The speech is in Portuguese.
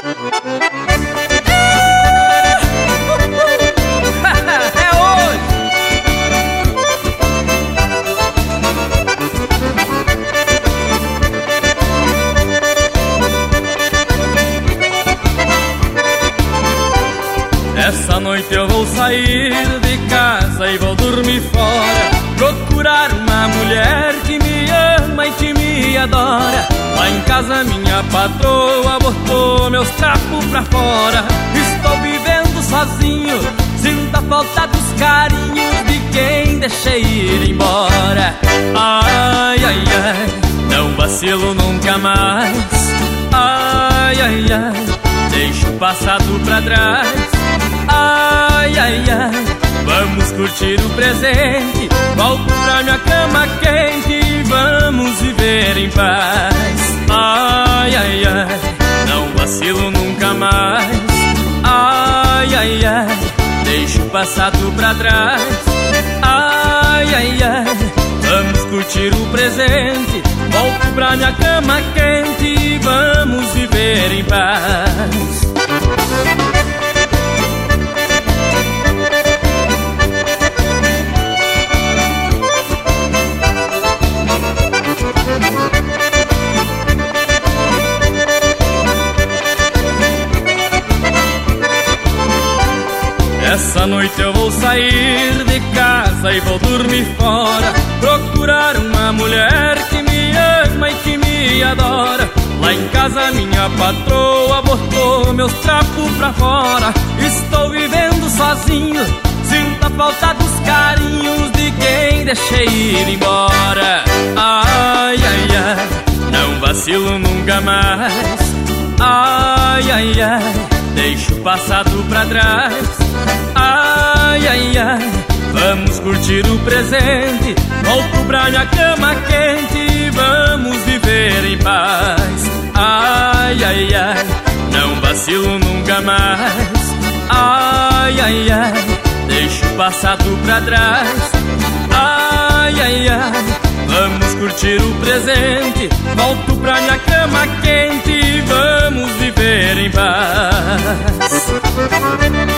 Essa noite eu vou sair de casa e vou dormir fora, procurar uma mulher que me ama e que me adora. Lá em casa minha patroa botou meus trapos pra fora. Estou vivendo sozinho, sinto a falta dos carinhos de quem deixei ir embora. Ai, ai, ai, não vacilo nunca mais. Ai, ai, ai, deixo o passado pra trás. Ai, ai, ai, vamos curtir o presente, volto pra minha cama quente e vamos viver em paz. Ai, ai, ai, não vacilo nunca mais. Ai, ai, ai, deixo o passado pra trás. Ai, ai, ai, vamos curtir o presente, volto pra minha cama quente e vamos viver em paz. Essa noite eu vou sair de casa e vou dormir fora, procurar uma mulher que me ama e que me adora. Lá em casa minha patroa botou meus trapos pra fora. Estou vivendo sozinho, sinto a falta dos carinhos de quem deixei ir embora. Ai, ai, ai, não vacilo nunca mais. Ai, ai, ai, deixo o passado pra trás. Ai, ai, ai, vamos curtir o presente, volto pra minha cama quente e vamos viver em paz. Ai, ai, ai, não vacilo nunca mais. Ai, ai, ai, deixo o passado pra trás. Ai, ai, ai, vamos curtir o presente, volto pra minha cama quente e vamos viver em paz.